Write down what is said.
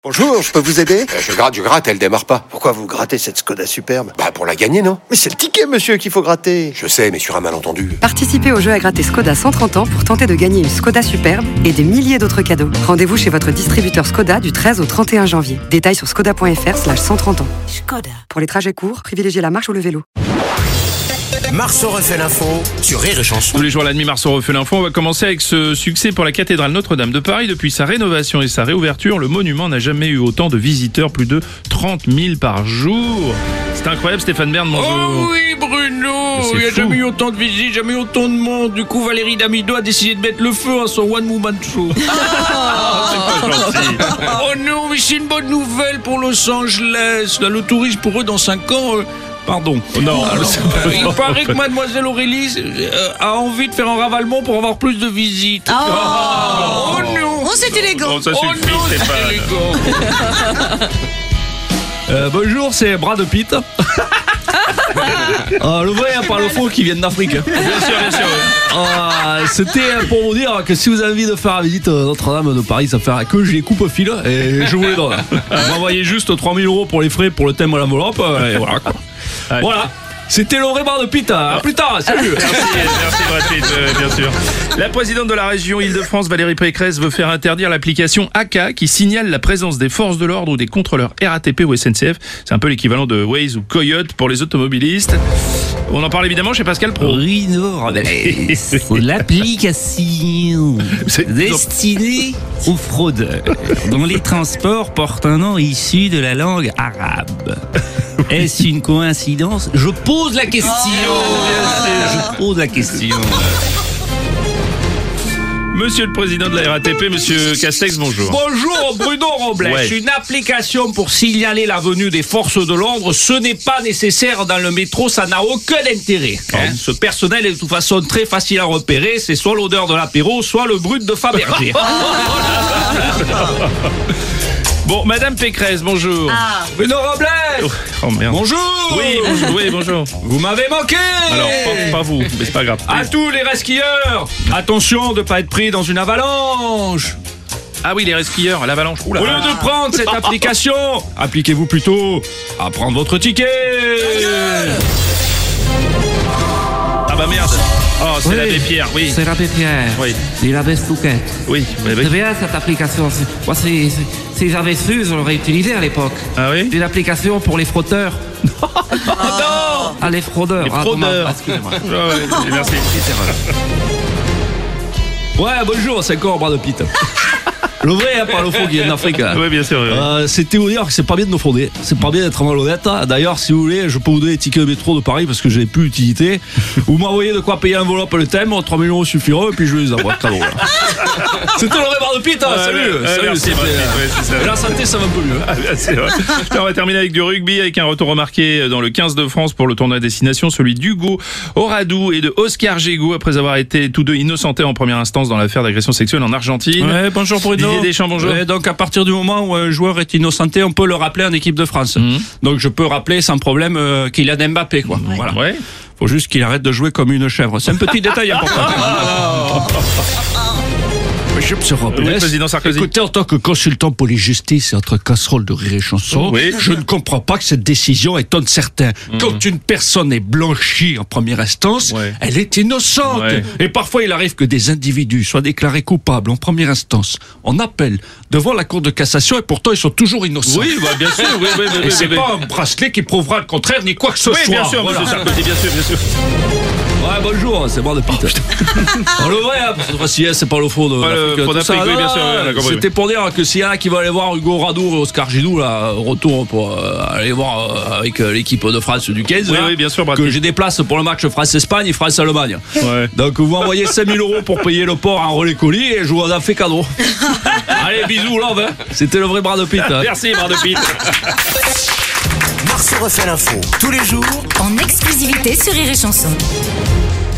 Bonjour, je peux vous aider ? Je gratte, elle démarre pas. Pourquoi vous grattez cette Skoda superbe ? Pour la gagner, non ? Mais c'est le ticket, monsieur, qu'il faut gratter. Je sais, mais sur un malentendu. Participez au jeu à gratter Skoda 130 ans pour tenter de gagner une Skoda superbe et des milliers d'autres cadeaux. Rendez-vous chez votre distributeur Skoda du 13 au 31 janvier. Détails sur skoda.fr/130 ans. Skoda. Pour les trajets courts, privilégiez la marche ou le vélo. Marceau refait l'info sur Rire et Chanson. Tous les jours à la demi, Marceau refait l'info. On va commencer avec ce succès pour la cathédrale Notre-Dame de Paris. Depuis sa rénovation et sa réouverture, le monument n'a jamais eu autant de visiteurs, plus de 30 000 par jour. C'est incroyable, Stéphane Bern, bonjour. Oh oui, Bruno, il n'y a jamais eu autant de visites, jamais eu autant de monde. Du coup, Valérie Damido a décidé de mettre le feu à son one-woman show. C'est pas gentil. Oh non, mais c'est une bonne nouvelle pour Los Angeles. Là, le tourisme pour eux dans 5 ans... Pardon. Non, il paraît que Mademoiselle Aurélie a envie de faire un ravalement pour avoir plus de visites. Oh non. Oh, c'est élégant. Oh, ça suffit, non, c'est Stéphane. élégant. Bonjour, c'est Brad Pitt. Le vrai, par le faux, qui viennent d'Afrique. Bien sûr. Oui. C'était pour vous dire que si vous avez envie de faire la visite Notre-Dame de Paris, ça fait que je les coupe au fil et je vous les donne. Vous m'envoyez juste 3 000 € pour les frais pour le thème à l'enveloppe et voilà quoi. Ouais. Voilà. C'était le vrai Brad Pitt. À plus tard, salut. Merci Brad Pitt, bien sûr. La présidente de la région Île-de-France, Valérie Pécresse, veut faire interdire l'application AK qui signale la présence des forces de l'ordre ou des contrôleurs RATP ou SNCF. C'est un peu l'équivalent de Waze ou Coyote pour les automobilistes. On en parle évidemment chez Pascal Pro. Rino, c'est l'application destinée aux fraudeurs dont les transports portent un nom issu de la langue arabe. Est-ce une coïncidence ? Je pose la question. Je pose la question. Monsieur le président de la RATP, monsieur Castex, bonjour. Bonjour Bruno Robles. Ouais. Une application pour signaler la venue des forces de l'ordre, ce n'est pas nécessaire dans le métro, ça n'a aucun intérêt. Ce personnel est de toute façon très facile à repérer, c'est soit l'odeur de l'apéro, soit le brut de Fabergé. Bon, madame Pécresse, bonjour. Bruno Robles. Oh merde. Bonjour. Oui, bonjour. Vous m'avez manqué. Alors, pas vous, mais c'est pas grave. À tous les resquilleurs, attention de ne pas être pris dans une avalanche. Ah oui, les resquilleurs, l'avalanche. Oula. Au lieu de prendre cette application, appliquez-vous plutôt à prendre votre ticket. Ah bah merde. Oh, c'est l'abbé Pierre, oui. C'est l'abbé Pierre. Oui. Et l'abbé Fouquet. Oui. C'est bien cette application. Moi, si j'avais su, je l'aurais utilisé à l'époque. Ah oui. Une application pour les frotteurs. Non. Ah, les fraudeurs. Les fraudeurs. Excusez-moi. Ouais, merci. Ouais, bonjour, c'est encore Brad Pitt. Le vrai, pas le faux qui vient d'Afrique. Oui, bien sûr. Oui. C'était vous dire que c'est pas bien de nous frauder. C'est pas bien d'être malhonnête. D'ailleurs, si vous voulez, je peux vous donner les tickets de métro de Paris parce que je n'ai plus d'utilité. Vous m'envoyez de quoi payer un enveloppe le thème, 3 000 € suffiront et puis je les envoie cadeau. C'était le vrai Brad Pitt. Salut. Merci, Brad Pitt, ouais, c'est ça. La santé, ça va un peu mieux. C'est vrai. On va terminer avec du rugby, avec un retour remarqué dans le 15 de France pour le tournoi à destination, celui d'Hugo Oradou et de Oscar Gégou, après avoir été tous deux innocentés en première instance dans l'affaire d'agression sexuelle en Argentine. Ouais, bonjour Bruno. Didier Deschamps, bonjour. Ouais, donc à partir du moment où un joueur est innocenté, on peut le rappeler en équipe de France. Donc je peux rappeler sans problème Kylian Mbappé, quoi. Ouais. Voilà. Ouais. Faut juste qu'il arrête de jouer comme une chèvre. C'est un petit détail important. Monsieur Robles, Oui, président Sarkozy. écoutez, en tant que consultant pour les justices et entre casseroles de Rire et Chanson, Oui. je ne comprends pas que cette décision étonne certains. Quand une personne est blanchie en première instance, Ouais. elle est innocente. Ouais. Et parfois, il arrive que des individus soient déclarés coupables en première instance, en appel, devant la Cour de cassation, et pourtant, ils sont toujours innocents. Oui, bah, bien sûr. Oui, Et c'est pas un bracelet qui prouvera le contraire, ni quoi que ce Oui, soit. bien sûr, Voilà. monsieur Sarkozy, bien sûr. Ouais, bonjour, c'est Brad Pitt. On le vrai, hein, parce que cette fois-ci, c'est pas le faux de le faux tout d'Afrique, ça. oui, bien Non, sûr, on a compris. C'était pour dire que s'il y en a qui veulent aller voir Hugo Radour et Oscar Gidou, là, retour pour aller voir avec l'équipe de France du 15, Oui, là, oui, bien sûr, Brad que Pitt. j'ai des places pour le match France-Espagne et France-Allemagne. Ouais. Donc vous m'envoyez 5 000 € pour payer le port en relais colis et je vous en fais cadeau. Allez, bisous, love, hein. C'était le vrai Brad Pitt. Hein. Merci, Brad Pitt. Marceau refait l'info tous les jours En exclusivité sur Rire et Chanson.